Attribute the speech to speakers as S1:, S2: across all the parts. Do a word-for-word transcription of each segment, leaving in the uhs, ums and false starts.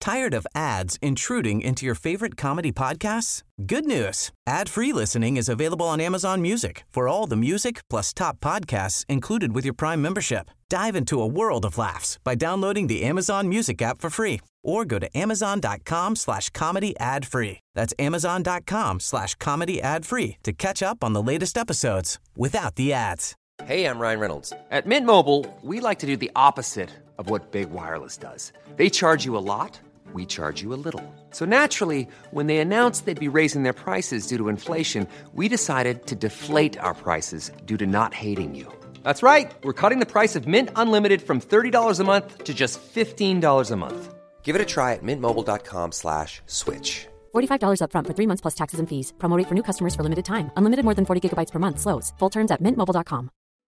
S1: Tired of ads intruding into your favorite comedy podcasts? Good news. Ad-free listening is available on Amazon Music for all the music plus top podcasts included with your Prime membership. Dive into a world of laughs by downloading the Amazon Music app for free or go to amazon.com slash comedy ad free. That's amazon.com slash comedy ad free to catch up on the latest episodes without the ads.
S2: Hey, I'm Ryan Reynolds. At Mint Mobile, we like to do the opposite of what Big Wireless does. They charge you a lot, we charge you a little. So naturally, when they announced they'd be raising their prices due to inflation, we decided to deflate our prices due to not hating you. That's right. We're cutting the price of Mint Unlimited from thirty dollars a month to just fifteen dollars a month. Give it a try at mintmobile.com slash switch.
S3: forty-five dollars up front for three months plus taxes and fees. Promo rate for new customers for limited time. Unlimited more than forty gigabytes per month. Slows full terms at mint mobile dot com.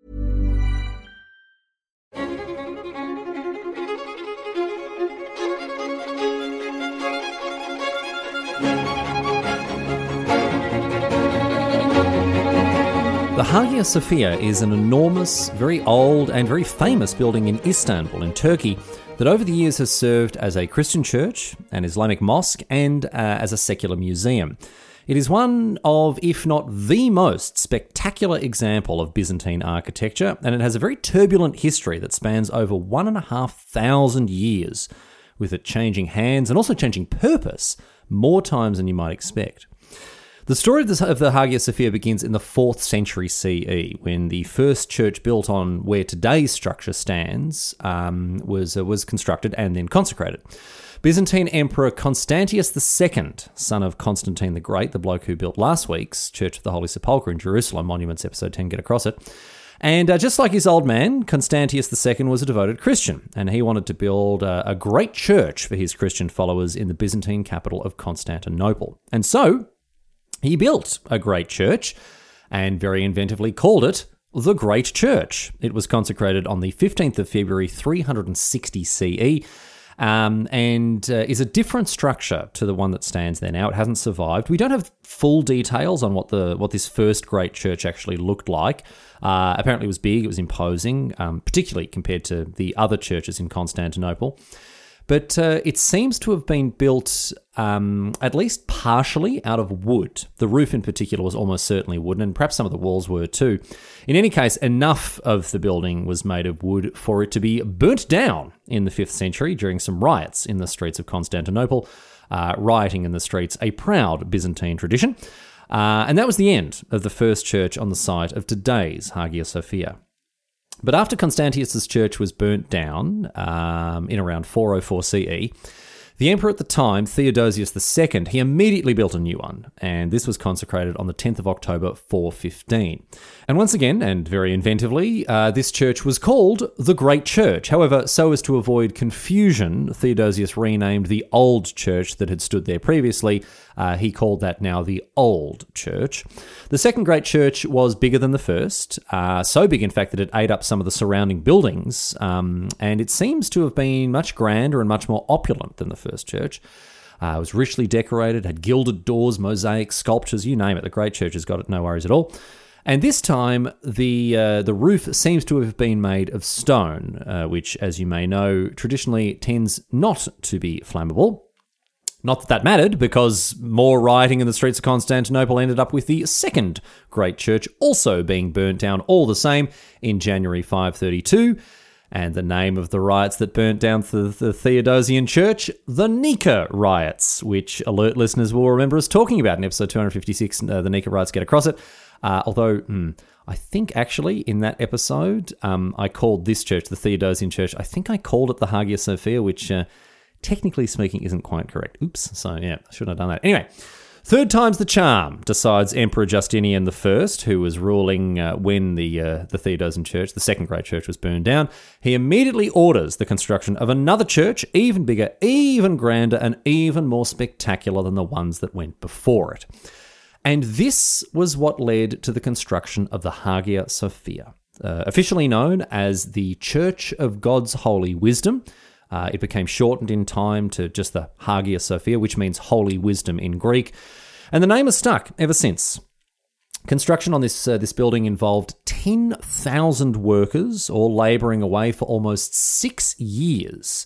S4: The Hagia Sophia is an enormous, very old and very famous building in Istanbul in Turkey that over the years has served as a Christian church, an Islamic mosque, and uh, as a secular museum. It is one of, if not the most spectacular example of Byzantine architecture, and it has a very turbulent history that spans over one and a half thousand years, with it changing hands and also changing purpose more times than you might expect. The story of the, of the Hagia Sophia begins in the fourth century C E, when the first church built on where today's structure stands um, was uh, was constructed and then consecrated. Byzantine Emperor Constantius the Second, son of Constantine the Great, the bloke who built last week's Church of the Holy Sepulchre in Jerusalem, Monuments episode ten, get across it. And uh, just like his old man, Constantius the Second was a devoted Christian, and he wanted to build uh, a great church for his Christian followers in the Byzantine capital of Constantinople. And so he built a great church and very inventively called it the Great Church. It was consecrated on the fifteenth of February, three hundred sixty C E, um, and uh, is a different structure to the one that stands there now. It hasn't survived. We don't have full details on what the what this first great church actually looked like. Uh, apparently it was big, it was imposing, um, particularly compared to the other churches in Constantinople. But uh, it seems to have been built um, at least partially out of wood. The roof in particular was almost certainly wooden, and perhaps some of the walls were too. In any case, enough of the building was made of wood for it to be burnt down in the fifth century during some riots in the streets of Constantinople. Uh, rioting in the streets, a proud Byzantine tradition. Uh, and that was the end of the first church on the site of today's Hagia Sophia. But after Constantius's church was burnt down um, in around four oh four C E, the emperor at the time, Theodosius the Second, he immediately built a new one, and this was consecrated on the tenth of October, four fifteen. And once again, and very inventively, uh, this church was called the Great Church. However, so as to avoid confusion, Theodosius renamed the old church that had stood there previously. Uh, he called that now the Old Church. The second Great Church was bigger than the first, uh, so big, in fact, that it ate up some of the surrounding buildings, um, and it seems to have been much grander and much more opulent than the first church. Uh, it was richly decorated, had gilded doors, mosaics, sculptures, you name it. The Great Church has got it, no worries at all. And this time, the uh, the roof seems to have been made of stone, uh, which, as you may know, traditionally tends not to be flammable. Not that that mattered, because more rioting in the streets of Constantinople ended up with the second Great Church also being burnt down all the same in January five thirty-two. And the name of the riots that burnt down the, the Theodosian Church, the Nika riots, which alert listeners will remember us talking about in episode two fifty-six, uh, the Nika riots, get across it. Uh, although, hmm, I think actually in that episode, um, I called this church, the Theodosian Church, I think I called it the Hagia Sophia, which uh, technically speaking isn't quite correct. Oops, so yeah, I shouldn't have done that. Anyway, third time's the charm, decides Emperor Justinian the First, who was ruling uh, when the uh, the Theodosian Church, the second great church, was burned down. He immediately orders the construction of another church, even bigger, even grander, and even more spectacular than the ones that went before it. And this was what led to the construction of the Hagia Sophia, uh, officially known as the Church of God's Holy Wisdom. Uh, it became shortened in time to just the Hagia Sophia, which means Holy Wisdom in Greek. And the name has stuck ever since. Construction on this uh, this building involved ten thousand workers, all labouring away for almost six years.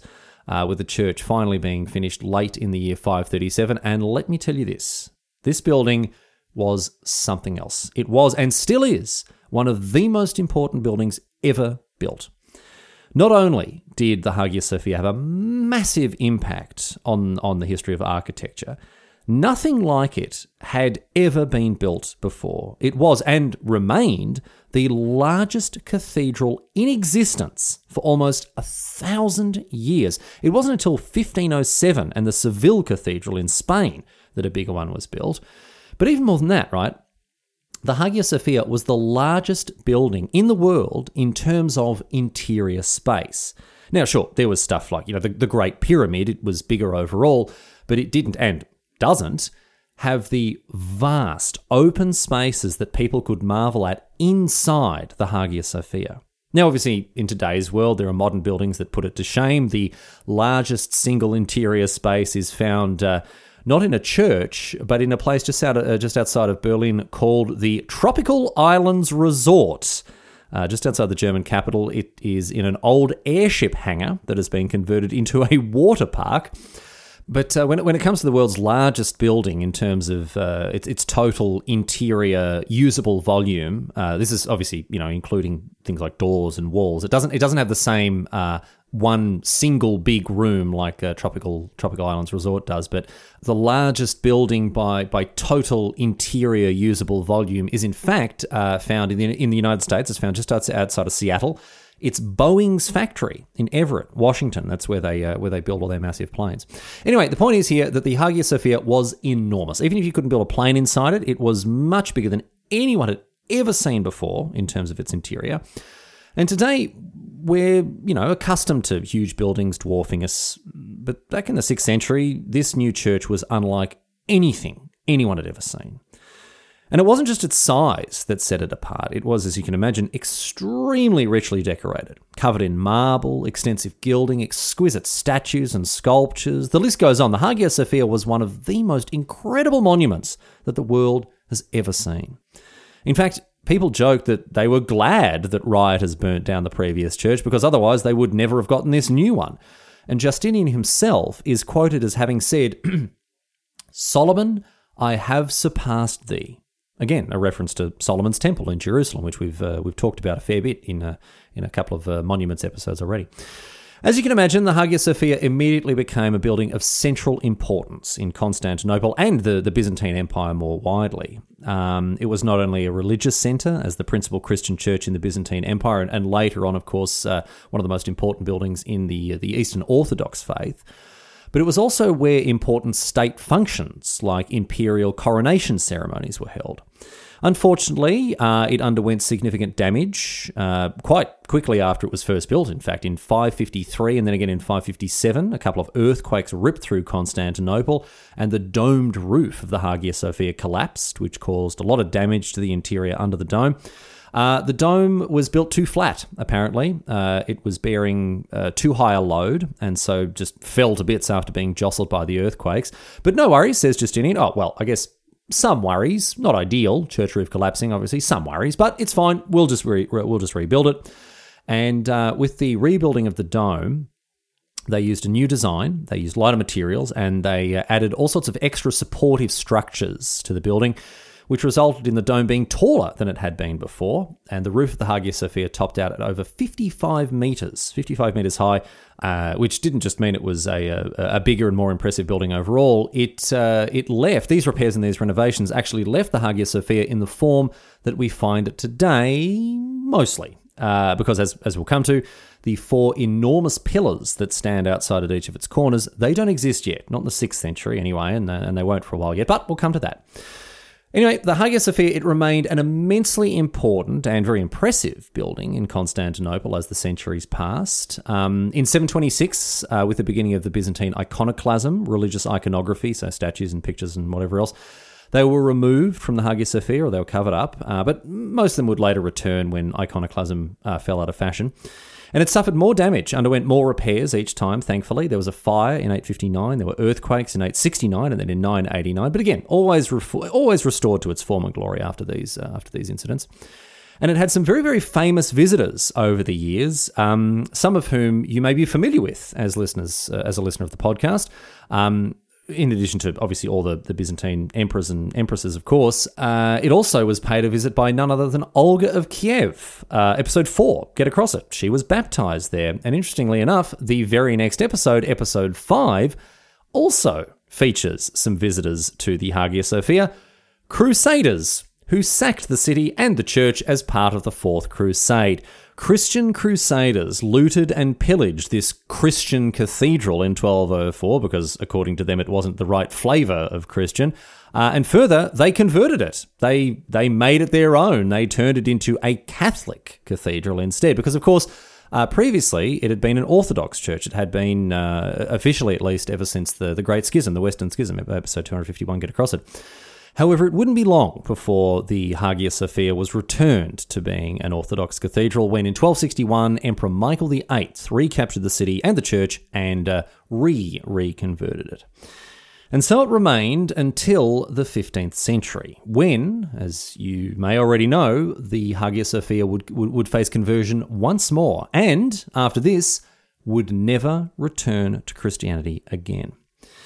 S4: uh, with the church finally being finished late in the year five thirty-seven. And let me tell you this, this building was something else. It was, and still is, one of the most important buildings ever built. Not only did the Hagia Sophia have a massive impact on, on the history of architecture, nothing like it had ever been built before. It was, and remained, the largest cathedral in existence for almost a thousand years. It wasn't until fifteen oh seven and the Seville Cathedral in Spain that a bigger one was built. But even more than that, right? The Hagia Sophia was the largest building in the world in terms of interior space. Now, sure, there was stuff like, you know, the, the Great Pyramid, it was bigger overall, but it didn't, and doesn't, have the vast open spaces that people could marvel at inside the Hagia Sophia. Now, obviously, in today's world, there are modern buildings that put it to shame. The largest single interior space is found uh, not in a church, but in a place just out of, uh, just outside of Berlin called the Tropical Islands Resort. Uh, just outside the German capital, it is in an old airship hangar that has been converted into a water park. But uh, when, it, when it comes to the world's largest building in terms of uh, its, its total interior usable volume, uh, this is obviously, you know, including things like doors and walls. It doesn't it doesn't have the same uh, one single big room like uh, Tropical Tropical Islands Resort does, but the largest building by by total interior usable volume is in fact uh, found in the in the United States. It's found just outside of Seattle. It's Boeing's factory in Everett, Washington. That's where they uh, where they build all their massive planes. Anyway, the point is here that the Hagia Sophia was enormous. Even if you couldn't build a plane inside it, it was much bigger than anyone had ever seen before in terms of its interior. And today, we're, you know, accustomed to huge buildings dwarfing us. But back in the sixth century, this new church was unlike anything anyone had ever seen. And it wasn't just its size that set it apart. It was, as you can imagine, extremely richly decorated, covered in marble, extensive gilding, exquisite statues and sculptures. The list goes on. The Hagia Sophia was one of the most incredible monuments that the world has ever seen. In fact, people joke that they were glad that rioters burnt down the previous church because otherwise they would never have gotten this new one. And Justinian himself is quoted as having said, "Solomon, I have surpassed thee." Again, a reference to Solomon's Temple in Jerusalem, which we've uh, we've talked about a fair bit in a, in a couple of uh, monuments episodes already. As you can imagine, the Hagia Sophia immediately became a building of central importance in Constantinople and the, the Byzantine Empire more widely. Um, it was not only a religious centre as the principal Christian church in the Byzantine Empire, and, and later on, of course, uh, one of the most important buildings in the the Eastern Orthodox faith, but it was also where important state functions like imperial coronation ceremonies were held. Unfortunately, uh, it underwent significant damage uh, quite quickly after it was first built. In fact, in five fifty-three and then again in five fifty-seven, a couple of earthquakes ripped through Constantinople and the domed roof of the Hagia Sophia collapsed, which caused a lot of damage to the interior under the dome. Uh, the dome was built too flat, apparently. Uh, it was bearing uh, too high a load, and so just fell to bits after being jostled by the earthquakes. But no worries, says Justinian. Oh, well, I guess some worries. Not ideal, church roof collapsing, obviously, some worries, but it's fine. We'll just re- we'll just rebuild it. And uh, with the rebuilding of the dome, they used a new design, they used lighter materials, and they uh, added all sorts of extra supportive structures to the building, which resulted in the dome being taller than it had been before. And the roof of the Hagia Sophia topped out at over fifty-five metres, fifty-five metres high, uh, which didn't just mean it was a, a, a bigger and more impressive building overall. It uh, it left, these repairs and these renovations actually left the Hagia Sophia in the form that we find it today, mostly. Uh, because as, as we'll come to, the four enormous pillars that stand outside at each of its corners, they don't exist yet, not in the sixth century anyway, and, and they won't for a while yet, but we'll come to that. Anyway, the Hagia Sophia, it remained an immensely important and very impressive building in Constantinople as the centuries passed. Um, in seven twenty-six, uh, with the beginning of the Byzantine iconoclasm, religious iconography, so statues and pictures and whatever else, they were removed from the Hagia Sophia, or they were covered up, uh, but most of them would later return when iconoclasm uh, fell out of fashion. And it suffered more damage, underwent more repairs each time, thankfully. There was a fire in eight fifty-nine, there were earthquakes in eight sixty-nine, and then in nine eighty-nine. But again, always re- always restored to its former glory after these uh, after these incidents. And it had some very, very famous visitors over the years, um, some of whom you may be familiar with as listeners, uh, as a listener of the podcast. Um, in addition to, obviously, all the, the Byzantine emperors and empresses, of course, uh, it also was paid a visit by none other than Olga of Kiev. Uh, episode four, Get Across It. She was baptized there. And interestingly enough, the very next episode, episode five, also features some visitors to the Hagia Sophia, crusaders who sacked the city and the church as part of the Fourth Crusade. Christian crusaders looted and pillaged this Christian cathedral in twelve oh four because, according to them, it wasn't the right flavour of Christian. Uh, and further, they converted it. They they made it their own. They turned it into a Catholic cathedral instead because, of course, uh, previously it had been an Orthodox church. It had been, uh, officially at least, ever since the, the Great Schism, the Western Schism, episode two fifty-one, Get Across It. However, it wouldn't be long before the Hagia Sophia was returned to being an Orthodox cathedral when in twelve sixty-one, Emperor Michael the Eighth recaptured the city and the church and uh, re-reconverted it. And so it remained until the fifteenth century, when, as you may already know, the Hagia Sophia would, would, would face conversion once more and, after this, would never return to Christianity again.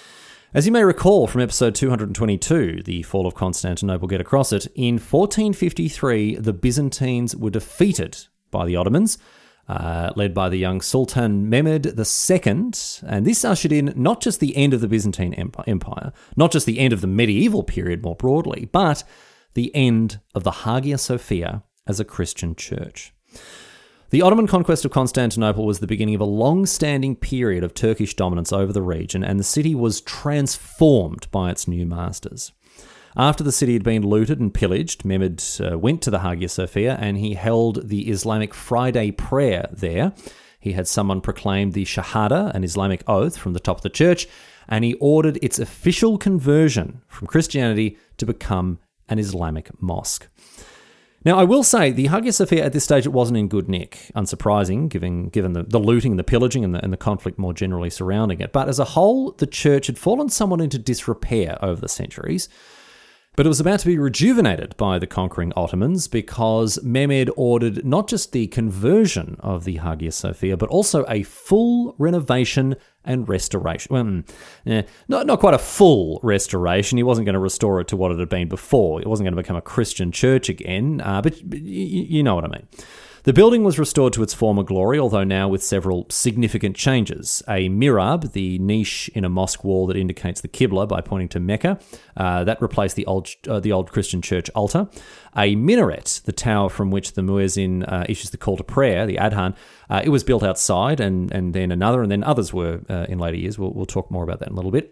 S4: As you may recall from episode two hundred twenty-two, The Fall of Constantinople, Get Across It, in fourteen fifty-three, the Byzantines were defeated by the Ottomans, uh, led by the young Sultan Mehmed the Second, and this ushered in not just the end of the Byzantine Empire, not just the end of the medieval period more broadly, but the end of the Hagia Sophia as a Christian church. The Ottoman conquest of Constantinople was the beginning of a long-standing period of Turkish dominance over the region, and the city was transformed by its new masters. After the city had been looted and pillaged, Mehmed uh, went to the Hagia Sophia and he held the Islamic Friday prayer there. He had someone proclaim the Shahada, an Islamic oath, from the top of the church, and he ordered its official conversion from Christianity to become an Islamic mosque. Now, I will say the Hagia Sophia at this stage, it wasn't in good nick, unsurprising, given given the, the looting and the pillaging and the, and the conflict more generally surrounding it. But as a whole, the church had fallen somewhat into disrepair over the centuries. But it was about to be rejuvenated by the conquering Ottomans because Mehmed ordered not just the conversion of the Hagia Sophia, but also a full renovation and restoration. Well, eh, not, not quite a full restoration. He wasn't going to restore it to what it had been before. It wasn't going to become a Christian church again, uh, but y- you know what I mean. The building was restored to its former glory, although now with several significant changes. A mihrab, the niche in a mosque wall that indicates the Qibla by pointing to Mecca, uh, that replaced the old uh, the old Christian church altar. A minaret, the tower from which the muezzin uh, issues the call to prayer, the adhan, uh, it was built outside, and and then another, and then others were uh, in later years. We'll, we'll talk more about that in a little bit.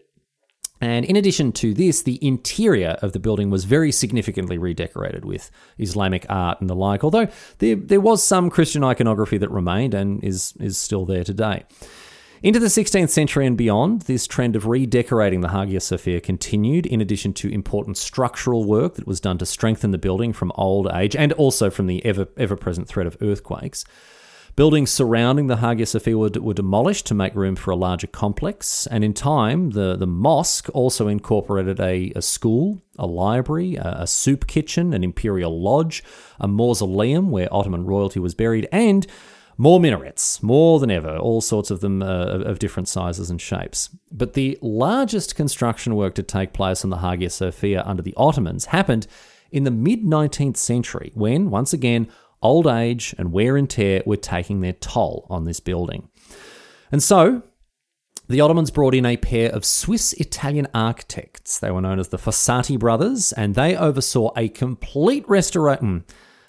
S4: And in addition to this, the interior of the building was very significantly redecorated with Islamic art and the like, although there there was some Christian iconography that remained and is is still there today. Into the sixteenth century and beyond, this trend of redecorating the Hagia Sophia continued, in addition to important structural work that was done to strengthen the building from old age and also from the ever ever-present threat of earthquakes. Buildings surrounding the Hagia Sophia were, were demolished to make room for a larger complex, and in time, the, the mosque also incorporated a, a school, a library, a, a soup kitchen, an imperial lodge, a mausoleum where Ottoman royalty was buried, and more minarets, more than ever, all sorts of them uh, of different sizes and shapes. But the largest construction work to take place on the Hagia Sophia under the Ottomans happened in the mid-nineteenth century, when, once again, old age and wear and tear were taking their toll on this building. And so, the Ottomans brought in a pair of Swiss-Italian architects. They were known as the Fossati brothers, and they oversaw a complete restoration,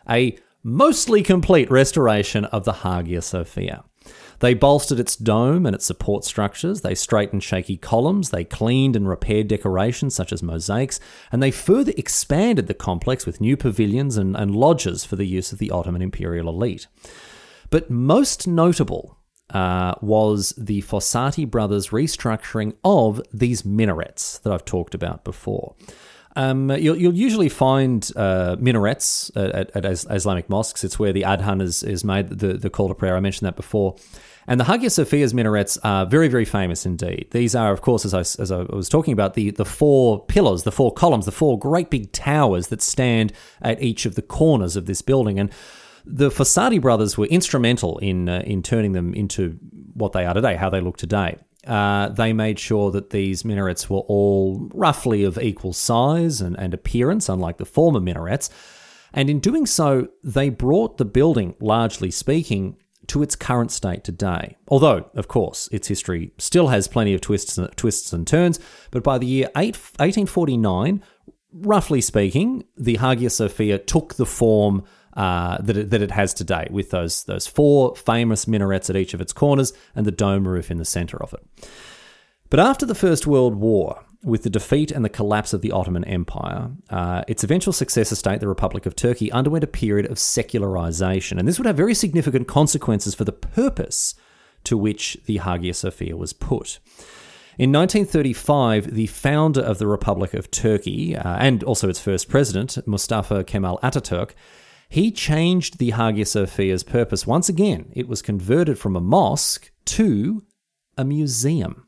S4: a mostly complete restoration of the Hagia Sophia. They bolstered its dome and its support structures, they straightened shaky columns, they cleaned and repaired decorations such as mosaics, and they further expanded the complex with new pavilions and, and lodges for the use of the Ottoman imperial elite. But most notable uh, was the Fossati brothers' restructuring of these minarets that I've talked about before. Um, you'll, you'll usually find uh, minarets at, at, at Islamic mosques. It's where the adhan is, is made, the, the call to prayer. I mentioned that before. And the Hagia Sophia's minarets are very, very famous indeed. These are, of course, as I, as I was talking about, the, the four pillars, the four columns, the four great big towers that stand at each of the corners of this building. And the Fossati brothers were instrumental in uh, in turning them into what they are today, how they look today. Uh, they made sure that these minarets were all roughly of equal size and, and appearance, unlike the former minarets. And in doing so, they brought the building, largely speaking, to its current state today. Although, of course, its history still has plenty of twists and, twists and turns, but by the year eighteen forty-nine, roughly speaking, the Hagia Sophia took the form uh, that, it, that it has today, with those, those four famous minarets at each of its corners and the dome roof in the centre of it. But after the First World War, with the defeat and the collapse of the Ottoman Empire, uh, its eventual successor state, the Republic of Turkey, underwent a period of secularization. And this would have very significant consequences for the purpose to which the Hagia Sophia was put. In nineteen thirty-five, the founder of the Republic of Turkey, uh, and also its first president, Mustafa Kemal Ataturk, he changed the Hagia Sophia's purpose once again. It was converted from a mosque to a museum.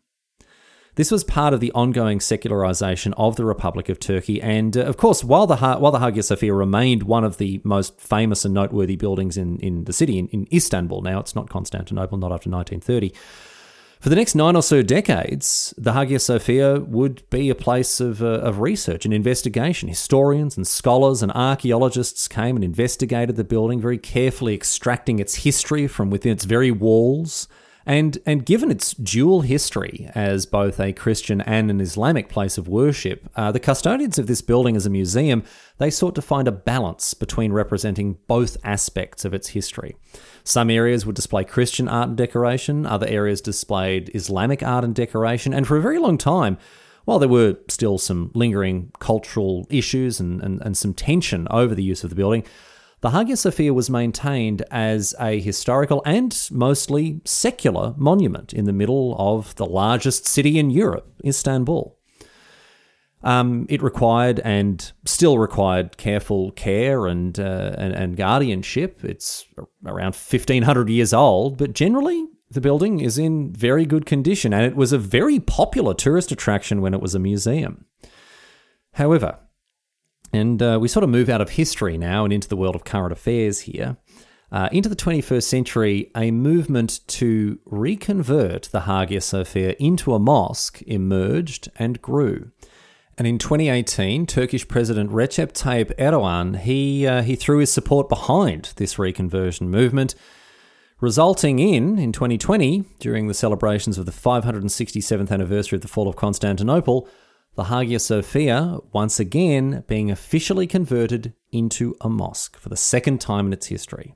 S4: This was part of the ongoing secularization of the Republic of Turkey, and uh, of course, while the ha- while the Hagia Sophia remained one of the most famous and noteworthy buildings in, in the city, in, in Istanbul, now it's not Constantinople, not after nineteen thirty, for the next nine or so decades, the Hagia Sophia would be a place of, uh, of research and investigation. Historians and scholars and archaeologists came and investigated the building, very carefully extracting its history from within its very walls. And and given its dual history as both a Christian and an Islamic place of worship, uh, the custodians of this building as a museum, they sought to find a balance between representing both aspects of its history. Some areas would display Christian art and decoration, other areas displayed Islamic art and decoration, and for a very long time, while there were still some lingering cultural issues and, and, and some tension over the use of the building, the Hagia Sophia was maintained as a historical and mostly secular monument in the middle of the largest city in Europe, Istanbul. Um, it required and still required careful care and, uh, and and guardianship. It's around fifteen hundred years old, but generally the building is in very good condition, and it was a very popular tourist attraction when it was a museum. However, And uh, we sort of move out of history now and into the world of current affairs here. Uh, into the twenty-first century, a movement to reconvert the Hagia Sophia into a mosque emerged and grew. And in twenty eighteen, Turkish President Recep Tayyip Erdogan, he, uh, he threw his support behind this reconversion movement, resulting in, in twenty twenty, during the celebrations of the five hundred sixty-seventh anniversary of the fall of Constantinople, the Hagia Sophia, once again, being officially converted into a mosque for the second time in its history.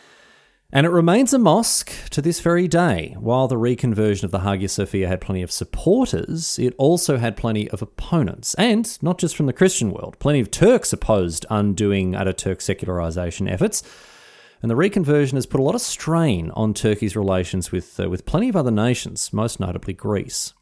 S4: And it remains a mosque to this very day. While the reconversion of the Hagia Sophia had plenty of supporters, it also had plenty of opponents, and not just from the Christian world. Plenty of Turks opposed undoing Ataturk secularization efforts, and the reconversion has put a lot of strain on Turkey's relations with, uh, with plenty of other nations, most notably Greece.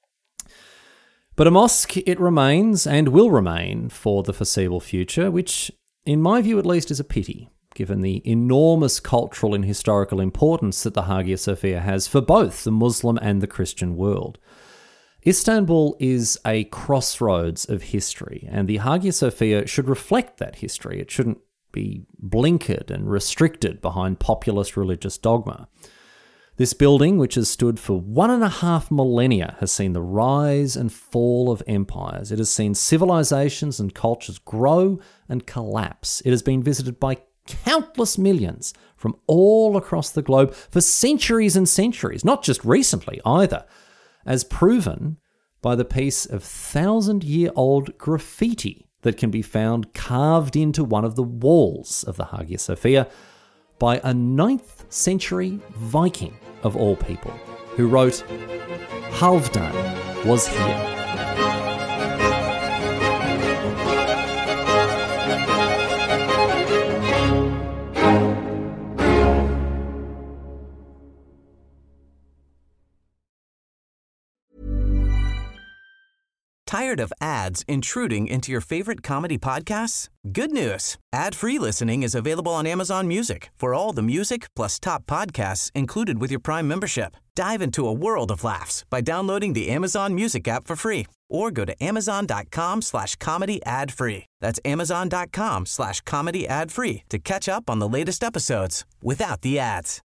S4: But a mosque, it remains and will remain for the foreseeable future, which, in my view at least, is a pity, given the enormous cultural and historical importance that the Hagia Sophia has for both the Muslim and the Christian world. Istanbul is a crossroads of history, and the Hagia Sophia should reflect that history. It shouldn't be blinkered and restricted behind populist religious dogma. This building, which has stood for one and a half millennia, has seen the rise and fall of empires. It has seen civilizations and cultures grow and collapse. It has been visited by countless millions from all across the globe for centuries and centuries, not just recently either, as proven by the piece of thousand-year-old graffiti that can be found carved into one of the walls of the Hagia Sophia by a ninth century Viking of all people, who wrote, "Halfdan was here."
S1: Tired of ads intruding into your favorite comedy podcasts? Good news. Ad-free listening is available on Amazon Music for all the music plus top podcasts included with your Prime membership. Dive into a world of laughs by downloading the Amazon Music app for free or go to amazon.com slash comedy ad free. That's amazon.com slash comedy ad free to catch up on the latest episodes without the ads.